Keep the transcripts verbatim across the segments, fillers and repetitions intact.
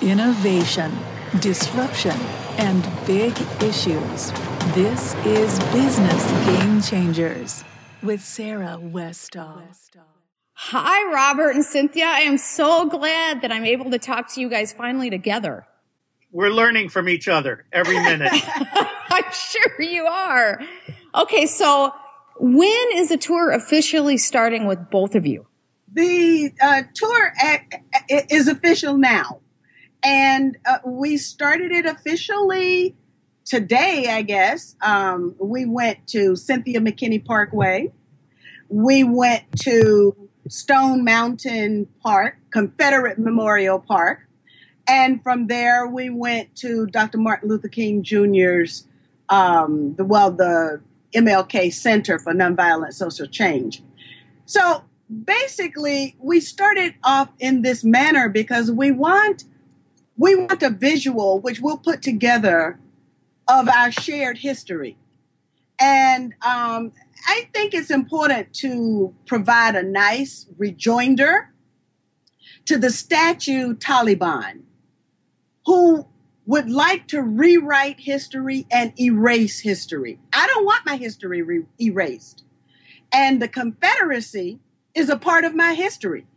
Innovation, disruption, and big issues. This is Business Game Changers with Sarah Westall. Hi, Robert and Cynthia. I am so glad that I'm able to talk to you guys finally together. We're learning from each other every minute. I'm sure you are. Okay, so when is the tour officially starting with both of you? The uh, tour at, is official now. And uh, we started it officially today, I guess. Um, we went to Cynthia McKinney Parkway. We went to Stone Mountain Park, Confederate Memorial Park. And from there, we went to Doctor Martin Luther King Junior's, um, the well, the M L K Center for Nonviolent Social Change. So basically, we started off in this manner because we want we want a visual, which we'll put together, of our shared history. And um, I think it's important to provide a nice rejoinder to the statue Taliban, who would like to rewrite history and erase history. I don't want my history re- erased. And the Confederacy is a part of my history.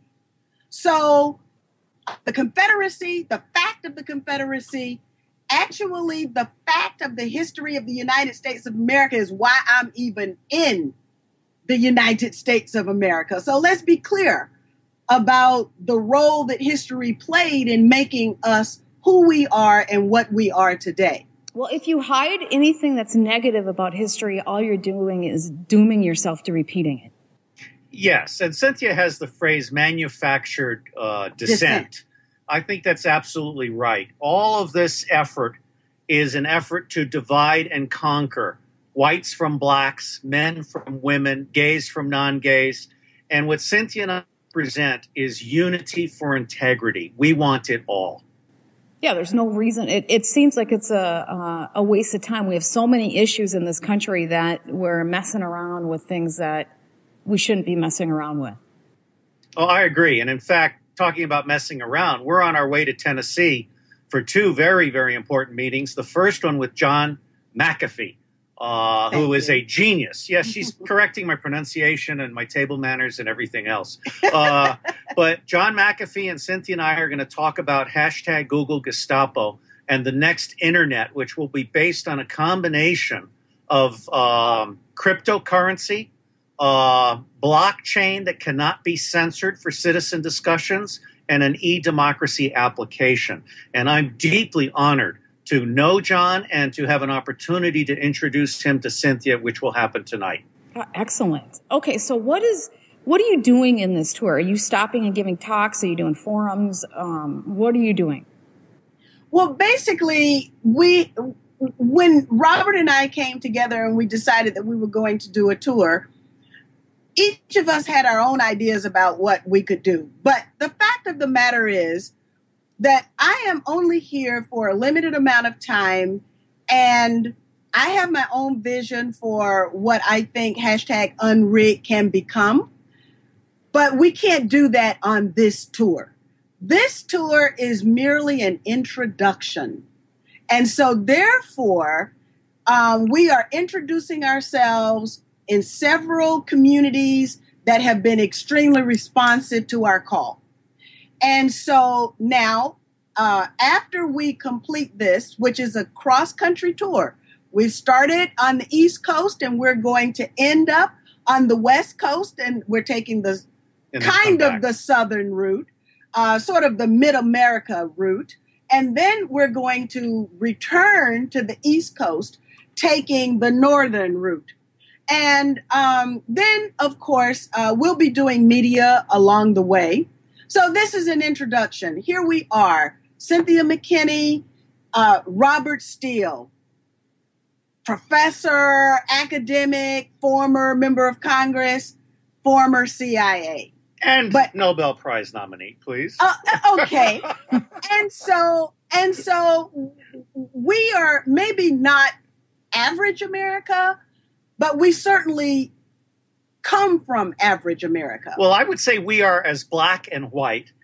So the Confederacy, the fact of the Confederacy, actually the fact of the history of the United States of America is why I'm even in the United States of America. So let's be clear about the role that history played in making us who we are and what we are today. Well, if you hide anything that's negative about history, all you're doing is dooming yourself to repeating it. Yes, and Cynthia has the phrase manufactured uh, dissent. dissent. I think that's absolutely right. All of this effort is an effort to divide and conquer whites from blacks, men from women, gays from non-gays. And what Cynthia and I present is unity for integrity. We want it all. Yeah, there's no reason. It, it seems like it's a, uh, a waste of time. We have so many issues in this country that we're messing around with things that we shouldn't be messing around with. Oh, I agree. And in fact, talking about messing around, we're on our way to Tennessee for two very, very important meetings. The first one with John McAfee, uh, who is a genius. Yes, she's correcting my pronunciation and my table manners and everything else. Uh, but John McAfee and Cynthia and I are going to talk about hashtag Google Gestapo and the next internet, which will be based on a combination of um, cryptocurrency, Uh, blockchain that cannot be censored for citizen discussions, and an e-democracy application. And I'm deeply honored to know John and to have an opportunity to introduce him to Cynthia, which will happen tonight. Uh, excellent. Okay, so what is what are you doing in this tour? Are you stopping and giving talks? Are you doing forums? Um, what are you doing? Well, basically, we when Robert and I came together and we decided that we were going to do a tour, each of us had our own ideas about what we could do. But the fact of the matter is that I am only here for a limited amount of time, and I have my own vision for what I think hashtag Unrigged can become. But we can't do that on this tour. This tour is merely an introduction. And so therefore, um, we are introducing ourselves in several communities that have been extremely responsive to our call. And so now, uh, after we complete this, which is a cross-country tour, we started on the East Coast and we're going to end up on the West Coast, and we're taking the kind of the Southern route, uh, sort of the Mid-America route. And then we're going to return to the East Coast, taking the Northern route. And um, then, of course, uh, we'll be doing media along the way. So this is an introduction. Here we are, Cynthia McKinney, uh, Robert Steele, professor, academic, former member of Congress, former C I A. And but, Nobel Prize nominee, please. Uh, okay. and so, and so we are maybe not average America, but we certainly come from average America. Well, I would say we are as black and white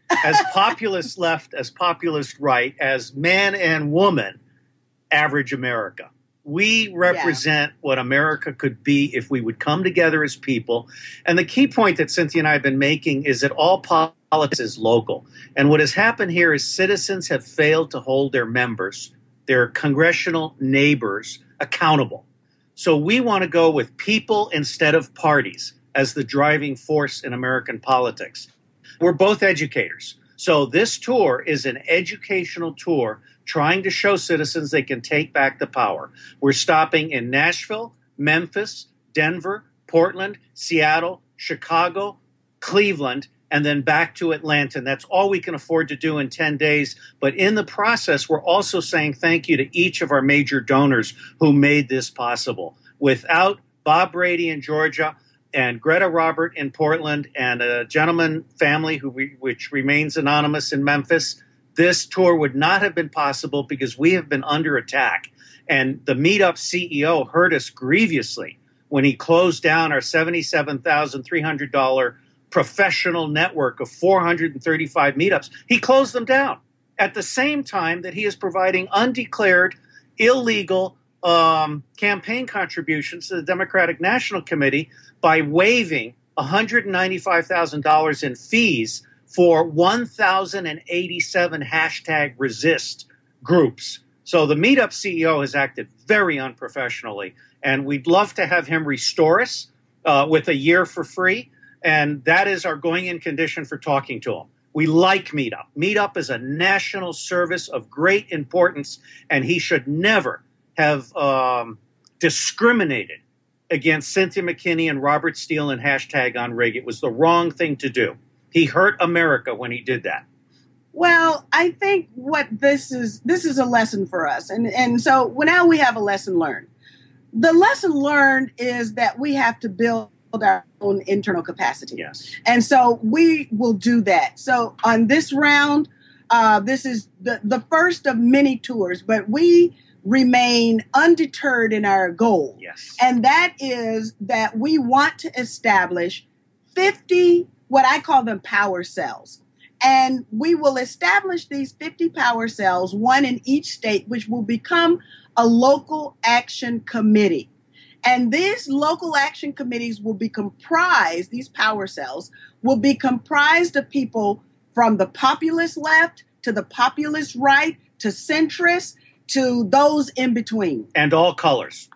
as populist left, as populist right, as man and woman, average America. We represent yeah. what America could be if we would come together as people. And the key point that Cynthia and I have been making is that all politics is local. And what has happened here is citizens have failed to hold their members, their congressional neighbors, accountable. So we want to go with people instead of parties as the driving force in American politics. We're both educators. So this tour is an educational tour trying to show citizens they can take back the power. We're stopping in Nashville, Memphis, Denver, Portland, Seattle, Chicago, Cleveland, and then back to Atlanta. And that's all we can afford to do in ten days. But in the process, we're also saying thank you to each of our major donors who made this possible. Without Bob Brady in Georgia and Greta Robert in Portland and a gentleman family who we, which remains anonymous in Memphis, this tour would not have been possible because we have been under attack. And the Meetup C E O hurt us grievously when he closed down our seventy-seven thousand three hundred dollars professional network of four hundred thirty-five meetups. He closed them down at the same time that he is providing undeclared, illegal um, campaign contributions to the Democratic National Committee by waiving one hundred ninety-five thousand dollars in fees for one thousand eighty-seven hashtag resist groups. So the Meetup C E O has acted very unprofessionally, and we'd love to have him restore us uh, with a year for free. And that is our going-in condition for talking to him. We like Meetup. Meetup is a national service of great importance, and he should never have um, discriminated against Cynthia McKinney and Robert Steele and hashtag OnRig. It was the wrong thing to do. He hurt America when he did that. Well, I think what this is, this is a lesson for us. And, and so well, now we have a lesson learned. The lesson learned is that we have to build our own internal capacity. Yes. And so we will do that. So on this round, uh, this is the, the first of many tours, but we remain undeterred in our goal. Yes. And that is that we want to establish fifty, what I call them power cells. And we will establish these fifty power cells, one in each state, which will become a local action committee. And these local action committees will be comprised, these power cells will be comprised of people from the populist left to the populist right to centrist to those in between. And all colors.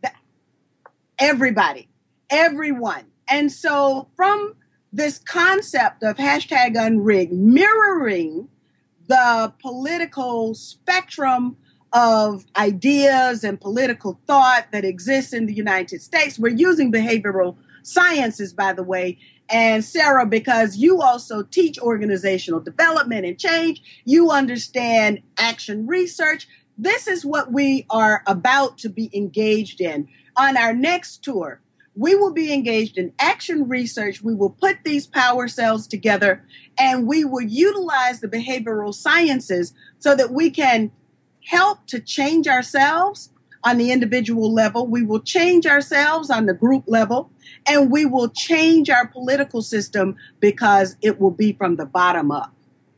Everybody, everyone. And so from this concept of hashtag OnRig mirroring the political spectrum of ideas and political thought that exists in the United States. We're using behavioral sciences, by the way. And Sarah, because you also teach organizational development and change, you understand action research. This is what we are about to be engaged in. On our next tour, we will be engaged in action research. We will put these power cells together, and we will utilize the behavioral sciences so that we can help to change ourselves on the individual level. We will change ourselves on the group level, and we will change our political system because it will be from the bottom up.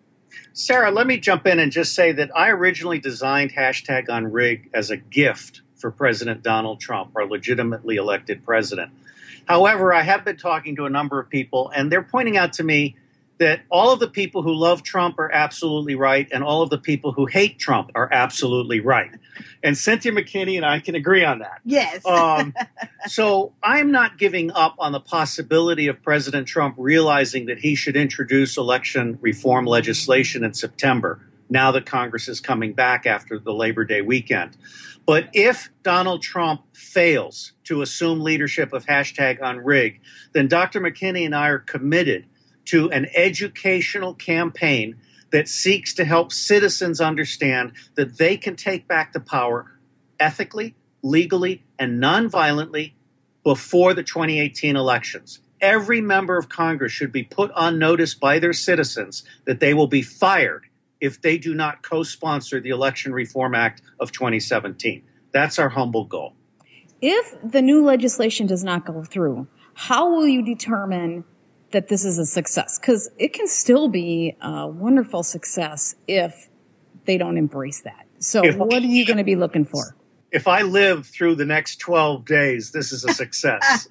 Sarah, let me jump in and just say that I originally designed hashtag OnRig as a gift for President Donald Trump, our legitimately elected president. However, I have been talking to a number of people, and they're pointing out to me that all of the people who love Trump are absolutely right, and all of the people who hate Trump are absolutely right. And Cynthia McKinney and I can agree on that. Yes. um, so I'm not giving up on the possibility of President Trump realizing that he should introduce election reform legislation in September, now that Congress is coming back after the Labor Day weekend. But if Donald Trump fails to assume leadership of hashtag OnRig, then Doctor McKinney and I are committed to an educational campaign that seeks to help citizens understand that they can take back the power ethically, legally, and nonviolently before the twenty eighteen elections. Every member of Congress should be put on notice by their citizens that they will be fired if they do not co-sponsor the Election Reform Act of twenty seventeen. That's our humble goal. If the new legislation does not go through, how will you determine that this is a success, because it can still be a wonderful success if they don't embrace that. So If- what are you going to be looking for? If I live through the next twelve days, this is a success.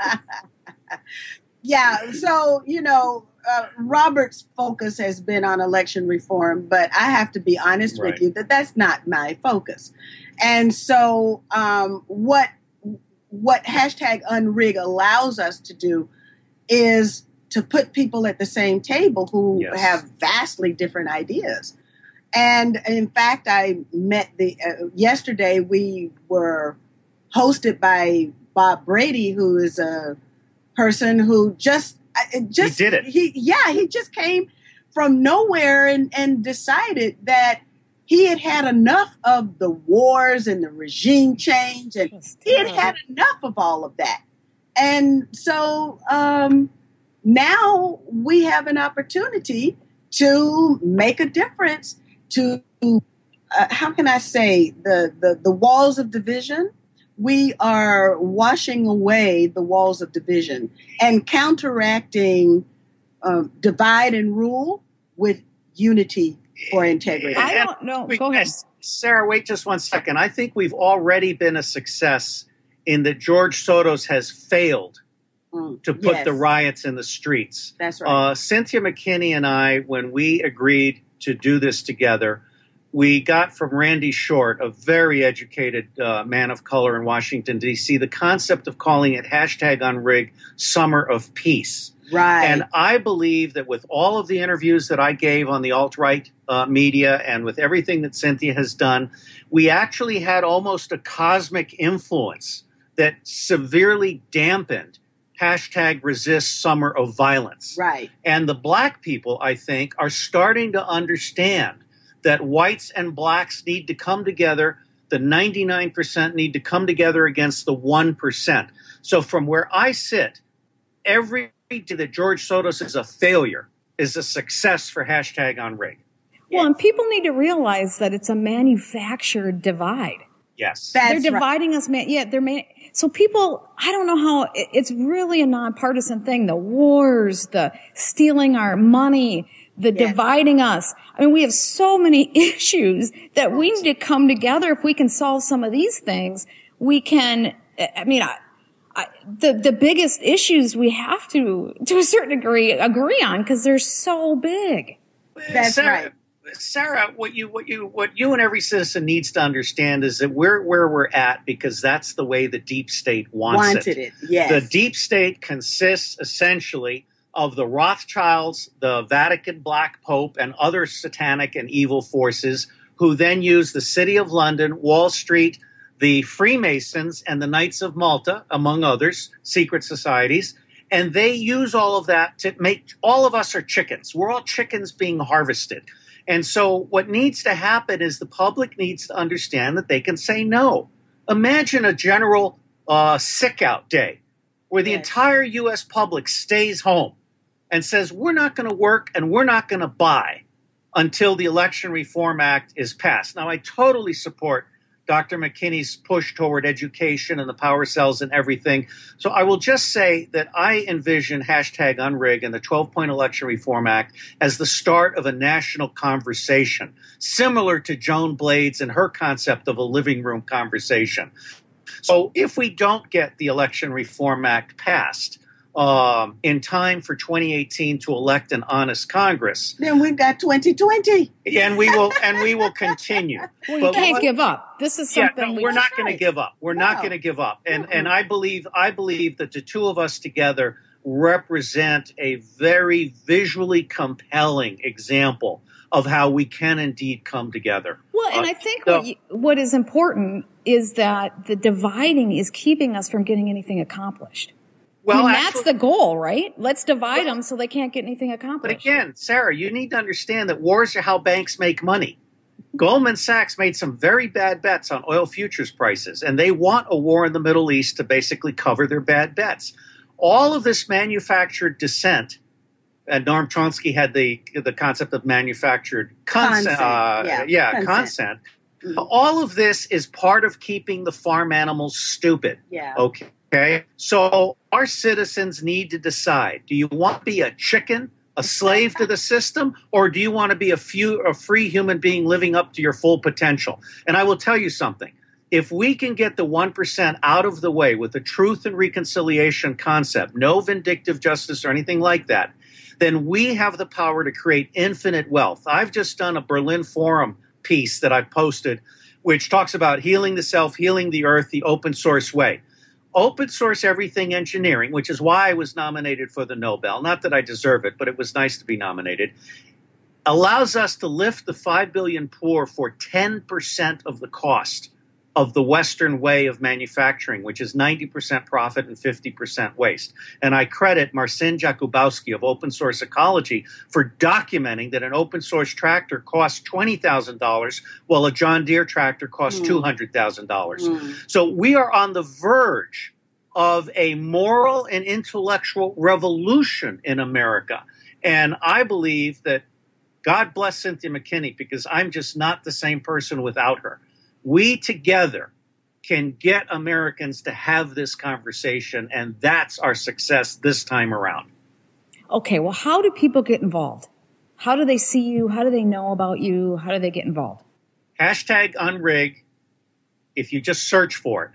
Yeah, so, you know, uh, Robert's focus has been on election reform, but I have to be honest Right. with you that that's not my focus. And so um, what what hashtag unrig allows us to do is to put people at the same table who Yes. have vastly different ideas. And in fact, I met the uh, yesterday we were hosted by Bob Brady, who is a person who just I- just He did it. He yeah, he just came from nowhere and, and decided that he had had enough of the wars and the regime change, and Just he had terrible. had enough of all of that. And so um, now we have an opportunity to make a difference. To uh, how can I say the, the the walls of division? We are washing away the walls of division and counteracting um, divide and rule with unity for integrity. I don't know. We- Go ahead. Sarah, wait just one second. I think we've already been a success in that George Soros has failed Mm, to put yes, the riots in the streets. That's right. Uh, Cynthia McKinney and I, when we agreed to do this together, we got from Randy Short, a very educated uh, man of color in Washington, D C, the concept of calling it hashtag unrig Summer of Peace. right. And I believe that with all of the interviews that I gave on the alt-right uh, media and with everything that Cynthia has done, we actually had almost a cosmic influence that severely dampened hashtag resist summer of violence. right. And the black people, I think, are starting to understand that whites and blacks need to come together. The ninety-nine percent need to come together against the one percent. So from where I sit, every day that George Soros is a failure is a success for hashtag unrig. Well, and people need to realize that it's a manufactured divide. Yes. That's They're right. dividing us, man. Yeah, they're man- so people. I don't know how it- it's really a nonpartisan thing. The wars, the stealing our money, the Yes. dividing us. I mean, we have so many issues that we need to come together. If we can solve some of these things, we can. I mean, I, I, the the biggest issues we have to, to a certain degree, agree on because they're so big. That's Sarah, right. Sarah, what you what you what you and every citizen needs to understand is that we're where we're at because that's the way the deep state wants Wanted it. Yes. The deep state consists essentially of the Rothschilds, the Vatican Black Pope, and other satanic and evil forces who then use the City of London, Wall Street, the Freemasons, and the Knights of Malta, among others, secret societies. And they use all of that to make all of us are chickens. We're all chickens being harvested. And so what needs to happen is the public needs to understand that they can say no. Imagine a general uh, sick out day where the Yes. entire U S public stays home and says, we're not going to work and we're not going to buy until the Election Reform Act is passed. Now, I totally support Doctor McKinney's push toward education and the power cells and everything. So I will just say that I envision hashtag unrig and the twelve-point Election Reform Act as the start of a national conversation, similar to Joan Blades and her concept of a living room conversation. So if we don't get the Election Reform Act passed um, in time for twenty eighteen to elect an honest Congress, Then we've got twenty twenty. and we will and we will continue. Well, you But can't what- give up. This is Yeah, something no, we we're not That's going right. to give up. We're not No. going to give up. And Mm-mm. and I believe I believe that the two of us together represent a very visually compelling example of how we can indeed come together. Well, and Uh, I think so- what, you, what is important is that the dividing is keeping us from getting anything accomplished. Well, I mean, actually- that's the goal, right? Let's divide Well- them so they can't get anything But accomplished. again, Sarah, you need to understand that wars are how banks make money. Goldman Sachs made some very bad bets on oil futures prices, and they want a war in the Middle East to basically cover their bad bets. All of this manufactured dissent, and Noam Chomsky had the the concept of manufactured consent. Consent, Uh, yeah, yeah, consent. consent. Mhm. All of this is part of keeping the farm animals stupid. Yeah. Okay. Okay, so our citizens need to decide, do you want to be a chicken, a slave to the system, or do you want to be a, few, a free human being living up to your full potential? And I will tell you something. If we can get the one percent out of the way with the truth and reconciliation concept, no vindictive justice or anything like that, then we have the power to create infinite wealth. I've just done a Berlin Forum piece that I've posted, which talks about healing the self, healing the earth, the open source way. Open source everything engineering, which is why I was nominated for the Nobel. Not that I deserve it, but it was nice to be nominated. Allows us to lift the five billion poor for ten percent of the cost of the Western way of manufacturing, which is ninety percent profit and fifty percent waste. And I credit Marcin Jakubowski of Open Source Ecology for documenting that an open source tractor costs twenty thousand dollars while a John Deere tractor costs mm. two hundred thousand dollars. Mm. So we are on the verge of a moral and intellectual revolution in America. And I believe that, God bless Cynthia McKinney, because I'm just not the same person without her. We together can get Americans to have this conversation, and that's our success this time around. Okay, well, how do people get involved? How do they see you? How do they know about you? How do they get involved? Hashtag unrig. If you just search for it,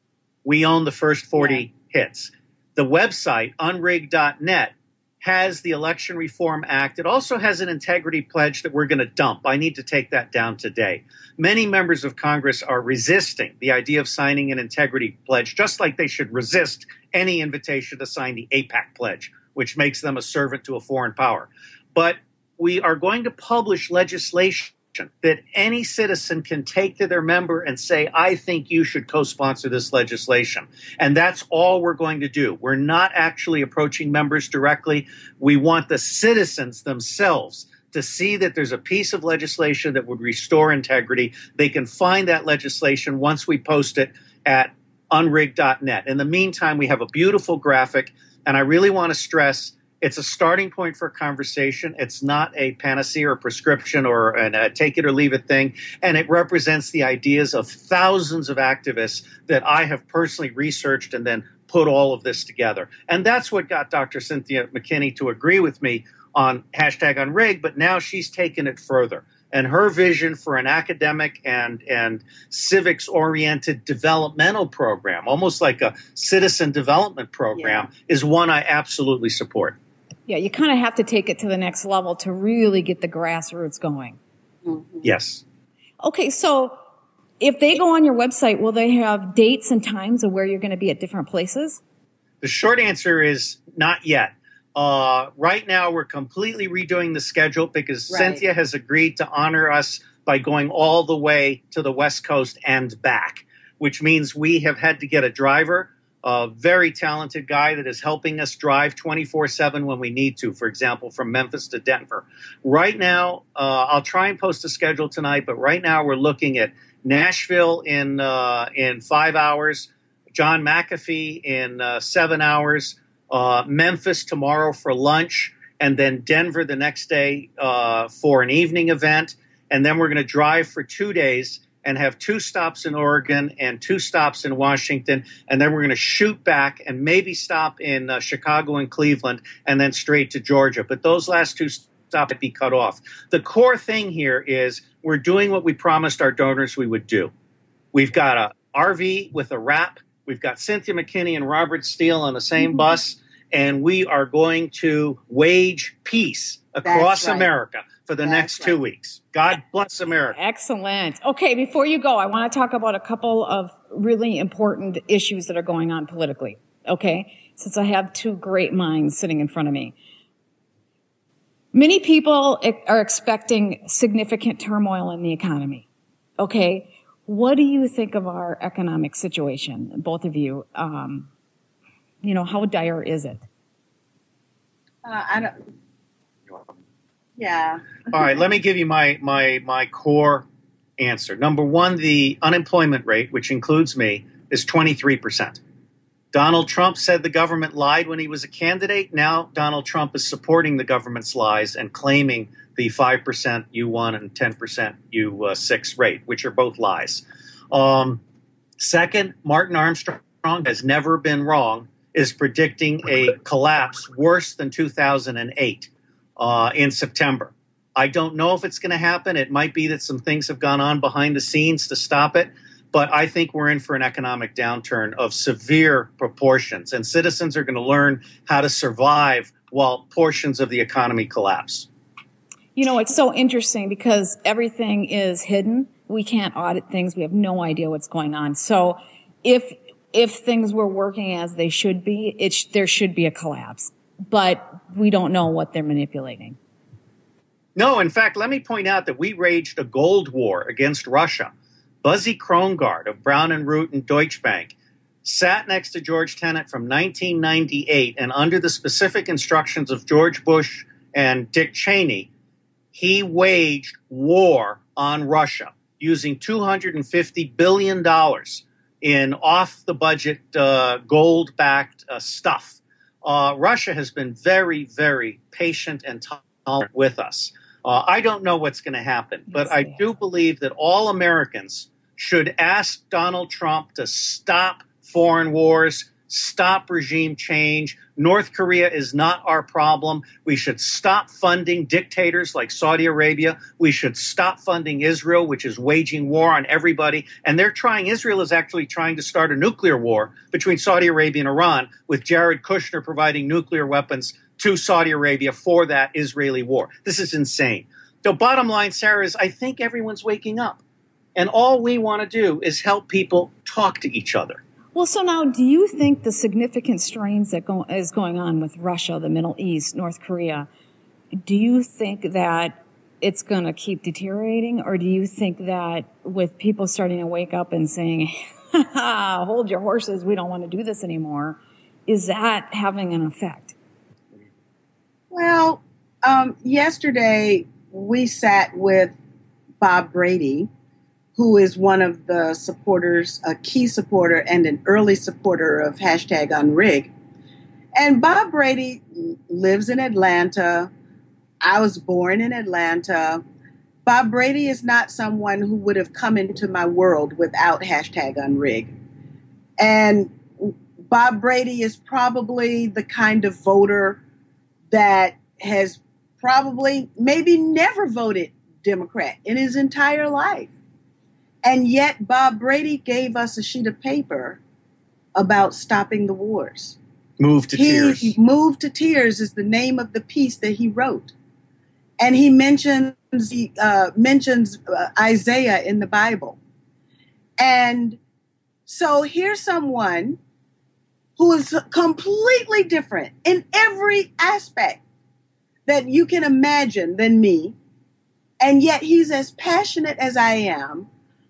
we own the first forty yeah. hits. The website, unrig dot net, has the Election Reform Act. It also has an integrity pledge that we're going to dump. I need to take that down today. Many members of Congress are resisting the idea of signing an integrity pledge, just like they should resist any invitation to sign the AIPAC pledge, which makes them a servant to a foreign power. But we are going to publish legislation that any citizen can take to their member and say, I think you should co-sponsor this legislation. And that's all we're going to do. We're not actually approaching members directly. We want the citizens themselves to see that there's a piece of legislation that would restore integrity. They can find that legislation once we post it at unrig dot net. In the meantime, we have a beautiful graphic, and I really want to stress it's a starting point for a conversation. It's not a panacea or prescription or a take it or leave it thing. And it represents the ideas of thousands of activists that I have personally researched and then put all of this together. And that's what got Doctor Cynthia McKinney to agree with me on hashtag unrig, but now she's taken it further. And her vision for an academic and, and civics-oriented developmental program, almost like a citizen development program, yeah. is one I absolutely support. Yeah, you kind of have to take it to the next level to really get the grassroots going. Mm-hmm. Yes. Okay, so if they go on your website, will they have dates and times of where you're going to be at different places? The short answer is not yet. Uh, right now, we're completely redoing the schedule because right. Cynthia has agreed to honor us by going all the way to the West Coast and back, which means we have had to get a driver, a very talented guy that is helping us drive twenty-four seven when we need to, for example, from Memphis to Denver. Right now, uh, I'll try and post a schedule tonight, but right now we're looking at Nashville in uh, in five hours, John McAfee in uh, seven hours, uh, Memphis tomorrow for lunch, and then Denver the next day uh, for an evening event. And then we're going to drive for two days and have two stops in Oregon and two stops in Washington. And then we're going to shoot back and maybe stop in uh, Chicago and Cleveland and then straight to Georgia. But those last two stops would be cut off. The core thing here is we're doing what we promised our donors we would do. We've got a R V with a wrap. We've got Cynthia McKinney and Robert Steele on the same mm-hmm. bus. And we are going to wage peace across right. America for the That's next two right. weeks. God bless America. Excellent. Okay, before you go, I want to talk about a couple of really important issues that are going on politically. Okay, since I have two great minds sitting in front of me. Many people are expecting significant turmoil in the economy. Okay, what do you think of our economic situation, both of you? Um, you know, how dire is it? Uh, I don't. Yeah. All right, let me give you my my my core answer. Number one, the unemployment rate, which includes me, is twenty-three percent. Donald Trump said the government lied when he was a candidate. Now Donald Trump is supporting the government's lies and claiming the five percent U one and ten percent U six rate, which are both lies. Um, second, Martin Armstrong Armstrong has never been wrong, is predicting a collapse worse than two thousand eight uh, in September. I don't know if it's going to happen. It might be that some things have gone on behind the scenes to stop it. But I think we're in for an economic downturn of severe proportions, and citizens are going to learn how to survive while portions of the economy collapse. You know, it's so interesting because everything is hidden. We can't audit things. We have no idea what's going on. So if if things were working as they should be, it sh- there should be a collapse. But we don't know what they're manipulating. No, in fact, let me point out that we waged a gold war against Russia. Buzzy Krongard of Brown and Root and Deutsche Bank sat next to George Tenet from nineteen ninety-eight, and under the specific instructions of George Bush and Dick Cheney, he waged war on Russia using two hundred fifty billion dollars in off-the-budget uh, gold-backed uh, stuff. Uh, Russia has been very, very patient and tolerant with us. Uh, I don't know what's going to happen, but I do believe that all Americans should ask Donald Trump to stop foreign wars, stop regime change. North Korea is not our problem. We should stop funding dictators like Saudi Arabia. We should stop funding Israel, which is waging war on everybody. And they're trying, Israel is actually trying to start a nuclear war between Saudi Arabia and Iran, with Jared Kushner providing nuclear weapons to Saudi Arabia for that Israeli war. This is insane. The bottom line, Sarah, is I think everyone's waking up. And all we want to do is help people talk to each other. Well, so now, do you think the significant strains that go, is going on with Russia, the Middle East, North Korea, do you think that it's going to keep deteriorating? Or do you think that with people starting to wake up and saying, hold your horses, we don't want to do this anymore, is that having an effect? Well, um, yesterday we sat with Bob Brady, who is one of the supporters, a key supporter and an early supporter of hashtag Unrig. And Bob Brady lives in Atlanta. I was born in Atlanta. Bob Brady is not someone who would have come into my world without hashtag Unrig. And Bob Brady is probably the kind of voter that has probably maybe never voted Democrat in his entire life. And yet Bob Brady gave us a sheet of paper about stopping the wars. Move to he, Tears. Move to Tears is the name of the piece that he wrote. And he mentions, he, uh, mentions uh, Isaiah in the Bible. And so here's someone who is completely different in every aspect that you can imagine than me. And yet he's as passionate as I am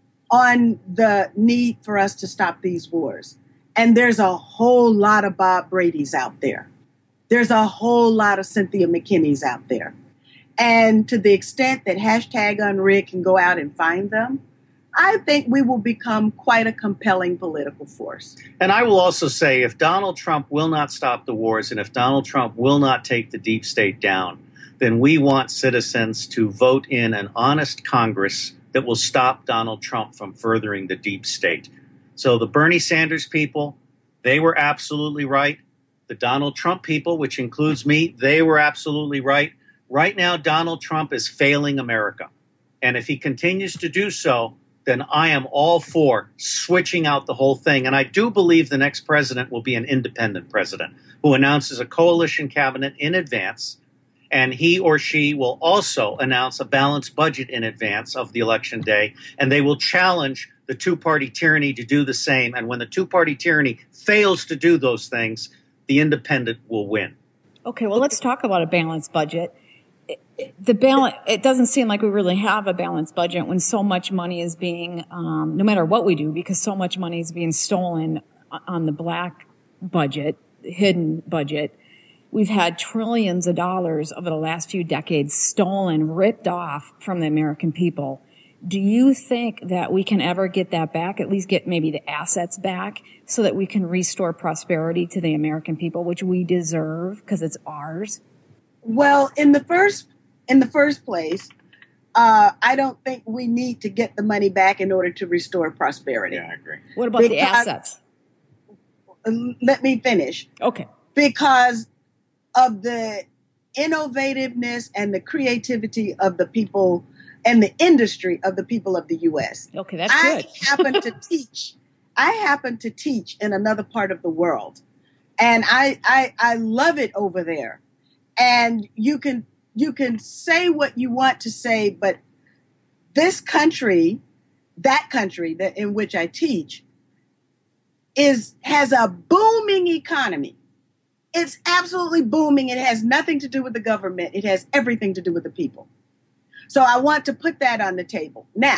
on the need for us to stop these wars. And there's a whole lot of Bob Brady's out there. There's a whole lot of Cynthia McKinney's out there. And to the extent that hashtag Unrig can go out and find them, I think we will become quite a compelling political force. And I will also say, if Donald Trump will not stop the wars, and if Donald Trump will not take the deep state down, then we want citizens to vote in an honest Congress that will stop Donald Trump from furthering the deep state. So the Bernie Sanders people, they were absolutely right. The Donald Trump people, which includes me, they were absolutely right. Right now, Donald Trump is failing America. And if he continues to do so, then I am all for switching out the whole thing. And I do believe the next president will be an independent president who announces a coalition cabinet in advance. And he or she will also announce a balanced budget in advance of the election day. And they will challenge the two-party tyranny to do the same. And when the two-party tyranny fails to do those things, the independent will win. Okay, well, let's talk about a balanced budget. The balance, it doesn't seem like we really have a balanced budget when so much money is being, um, no matter what we do, because so much money is being stolen on the black budget, hidden budget. We've had trillions of dollars over the last few decades stolen, ripped off from the American people. Do you think that we can ever get that back, at least get maybe the assets back, so that we can restore prosperity to the American people, which we deserve because it's ours? Well, in the first in the first place, uh, I don't think we need to get the money back in order to restore prosperity. Yeah, I agree. What about because, the assets? let me finish. Okay. Because of the innovativeness and the creativity of the people and the industry of the people of the U S. Okay, that's I good. happen to teach. I happen to teach in another part of the world, and I, I I love it over there. And you can you can say what you want to say, but this country, that country that in which I teach, is has a booming economy. It's absolutely booming. It has nothing to do with the government. It has everything to do with the people. So I want to put that on the table. Now,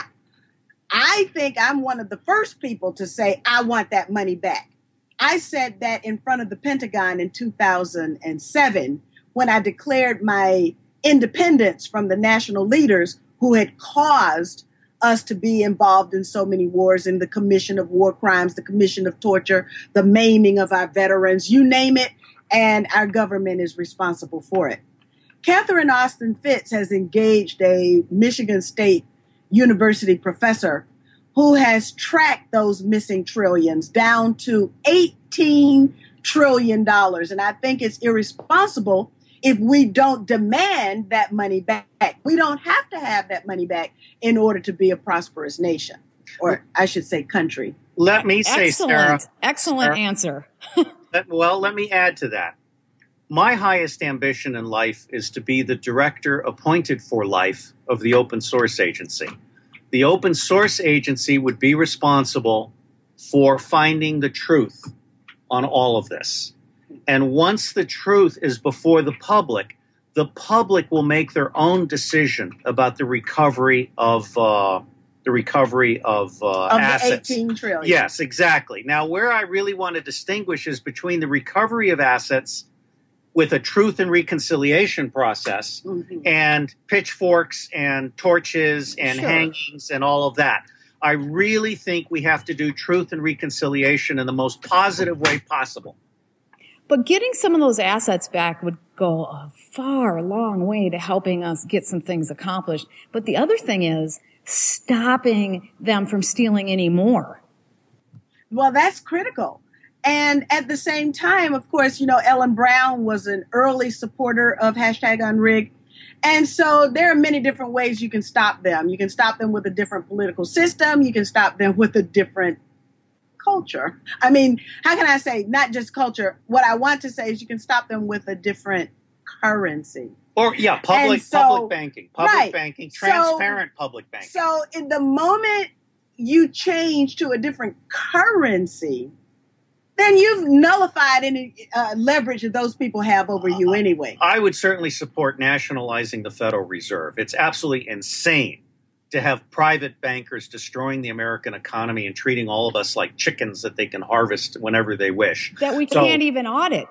I think I'm one of the first people to say, I want that money back. I said that in front of the Pentagon in two thousand seven when I declared my independence from the national leaders who had caused us to be involved in so many wars, in the commission of war crimes, the commission of torture, the maiming of our veterans, you name it, and our government is responsible for it. Catherine Austin Fitts has engaged a Michigan State University professor who has tracked those missing trillions down to eighteen trillion dollars. And I think it's irresponsible if we don't demand that money back. We don't have to have that money back in order to be a prosperous nation, or I should say country. Let me say, Excellent. Sarah. Excellent Sarah, answer. let, well, let me add to that. My highest ambition in life is to be the director appointed for life of the Open Source Agency. The Open Source Agency would be responsible for finding the truth on all of this. And once the truth is before the public, the public will make their own decision about the recovery of uh, the recovery of, uh, of assets. The eighteen trillion. Yes, exactly. Now, where I really want to distinguish is between the recovery of assets with a truth and reconciliation process mm-hmm. and pitchforks and torches and sure. hangings and all of that. I really think we have to do truth and reconciliation in the most positive way possible. But getting some of those assets back would go a far, long way to helping us get some things accomplished. But the other thing is stopping them from stealing any more. Well, that's critical. And at the same time, of course, you know, Ellen Brown was an early supporter of hashtag Unrig. And so there are many different ways you can stop them. You can stop them with a different political system. You can stop them with a different culture. I mean, how can I say not just culture? What I want to say is you can stop them with a different currency. Or, yeah, public so, public banking. Public right. banking, transparent so, public banking. So in the moment you change to a different currency, then you've nullified any uh, leverage that those people have over you anyway. I would certainly support nationalizing the Federal Reserve. It's absolutely insane to have private bankers destroying the American economy and treating all of us like chickens that they can harvest whenever they wish. That we so, can't even audit.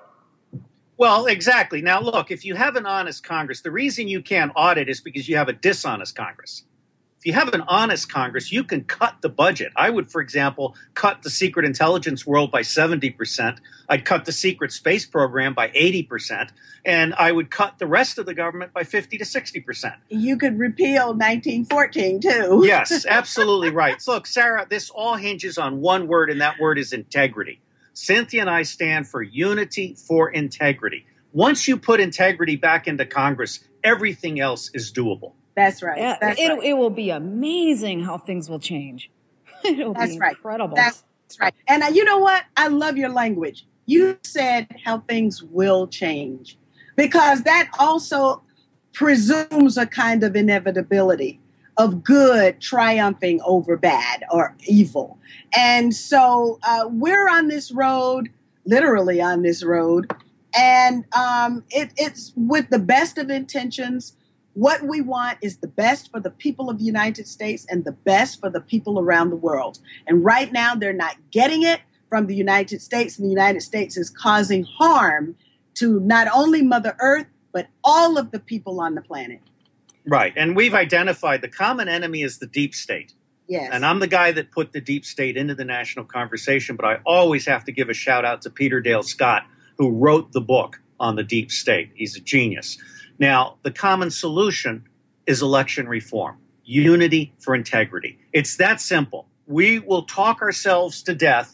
Well, exactly. Now, look, if you have an honest Congress, the reason you can't audit is because you have a dishonest Congress. If you have an honest Congress, you can cut the budget. I would, for example, cut the secret intelligence world by seventy percent. I'd cut the secret space program by eighty percent. And I would cut the rest of the government by fifty to sixty percent. You could repeal nineteen fourteen, too. Yes, absolutely right. So, look, Sarah, this all hinges on one word, and that word is integrity. Cynthia and I stand for unity for integrity. Once you put integrity back into Congress, everything else is doable. That's right. Yeah, That's it, right. it will be amazing how things will change. It'll That's be right. incredible. That's right. And uh, you know what? I love your language. You said how things will change, because that also presumes a kind of inevitability of good triumphing over bad or evil. And so uh, we're on this road, literally on this road, and um, it, it's with the best of intentions. What we want is the best for the people of the United States and the best for the people around the world. And right now, they're not getting it from the United States, and the United States is causing harm to not only Mother Earth, but all of the people on the planet. Right. And we've identified the common enemy is the deep state. Yes. And I'm the guy that put the deep state into the national conversation, but I always have to give a shout out to Peter Dale Scott, who wrote the book on the deep state. He's a genius. Now, the common solution is election reform, unity for integrity. It's that simple. We will talk ourselves to death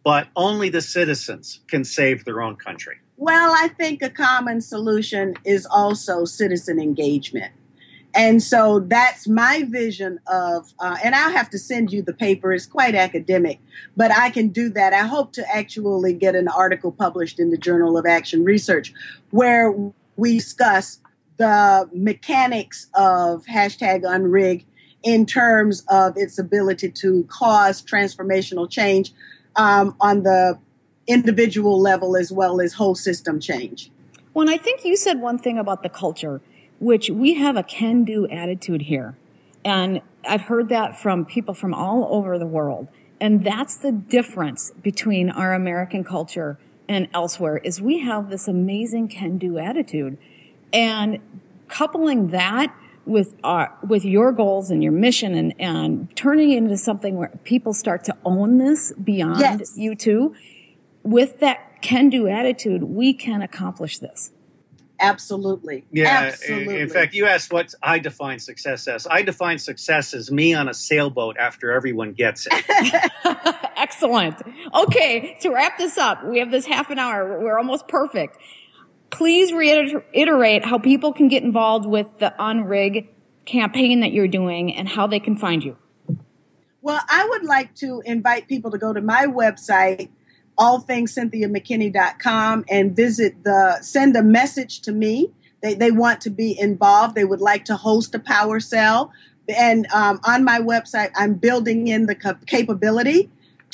but only the citizens can save their own country. Well, I think a common solution is also citizen engagement. And so that's my vision of, uh, and I'll have to send you the paper. It's quite academic, but I can do that. I hope to actually get an article published in the Journal of Action Research where we discuss the mechanics of hashtag Unrig in terms of its ability to cause transformational change um, on the individual level as well as whole system change. Well, and I think you said one thing about the culture, which we have a can-do attitude here. And I've heard that from people from all over the world. And that's the difference between our American culture and elsewhere, is we have this amazing can-do attitude. And coupling that with our, with your goals and your mission and, and turning it into something where people start to own this beyond yes. you two, with that can-do attitude, we can accomplish this. Absolutely. Yeah. Absolutely. In, in fact, you asked what I define success as. I define success as me on a sailboat after everyone gets it. Excellent. Okay, to wrap this up, we have this half an hour. We're almost perfect. Please reiterate how people can get involved with the Unrig campaign that you're doing and how they can find you. Well, I would like to invite people to go to my website, all things cynthia mckinney dot com, and visit the, send a message to me. They, they want to be involved. They would like to host a power cell. And um, on my website, I'm building in the cap- capability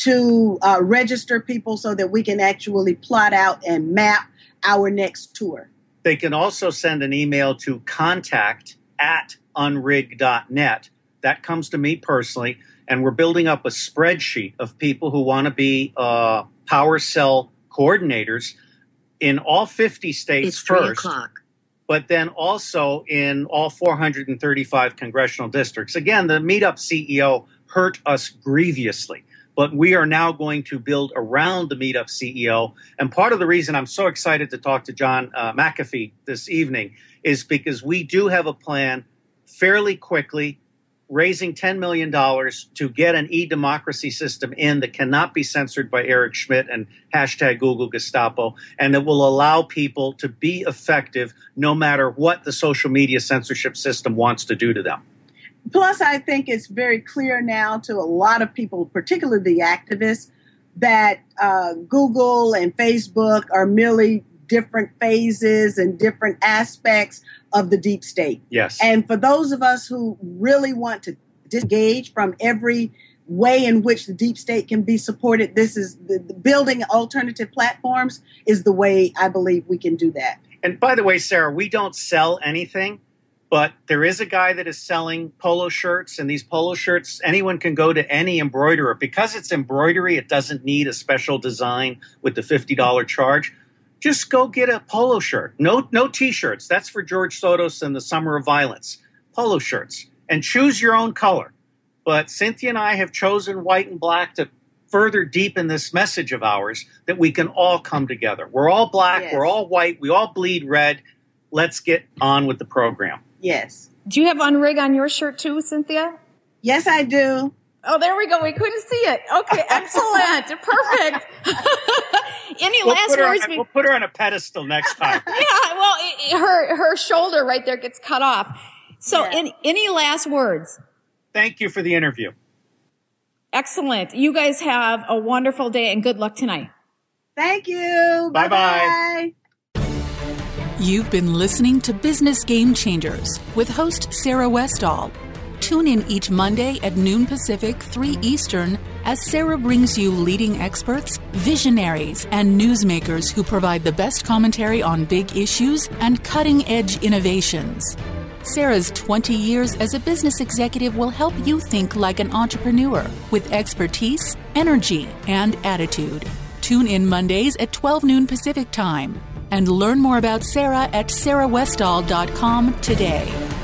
to uh, register people so that we can actually plot out and map our next tour. They can also send an email to contact at unrig dot net. That comes to me personally. And we're building up a spreadsheet of people who want to be uh, power cell coordinators in all fifty states it's three first, o'clock. but then also in all four hundred thirty-five congressional districts. Again, the Meetup C E O hurt us grievously, but we are now going to build around the Meetup C E O. And part of the reason I'm so excited to talk to John uh, McAfee this evening is because we do have a plan fairly quickly, raising ten million dollars to get an e-democracy system in that cannot be censored by Eric Schmidt and hashtag Google Gestapo, and that will allow people to be effective no matter what the social media censorship system wants to do to them. Plus, I think it's very clear now to a lot of people, particularly the activists, that uh, Google and Facebook are merely different phases and different aspects of the deep state. Yes. And for those of us who really want to disengage from every way in which the deep state can be supported, this is the, the building alternative platforms is the way I believe we can do that. And by the way, Sarah, we don't sell anything, but there is a guy that is selling polo shirts, and these polo shirts, anyone can go to any embroiderer. Because it's embroidery, it doesn't need a special design with the fifty dollars charge. Just go get a polo shirt. No, no T-shirts. That's for George Soros and the Summer of Violence. Polo shirts. And choose your own color. But Cynthia and I have chosen white and black to further deepen this message of ours that we can all come together. We're all black. Yes. We're all white. We all bleed red. Let's get on with the program. Yes. Do you have Unrig on your shirt too, Cynthia? Yes, I do. Oh, there we go. We couldn't see it. Okay, excellent. Perfect. Any We'll last put, her words? on, we'll put her on a pedestal next time. Yeah, well, it, her her shoulder right there gets cut off. So, Yeah. any, any last words? Thank you for the interview. Excellent. You guys have a wonderful day and good luck tonight. Thank you. Bye-bye. Bye-bye. You've been listening to Business Game Changers with host Sarah Westall. Tune in each Monday at noon Pacific, three Eastern, as Sarah brings you leading experts, visionaries, and newsmakers who provide the best commentary on big issues and cutting-edge innovations. Sarah's twenty years as a business executive will help you think like an entrepreneur with expertise, energy, and attitude. Tune in Mondays at twelve noon Pacific Time and learn more about Sarah at sarah westall dot com today.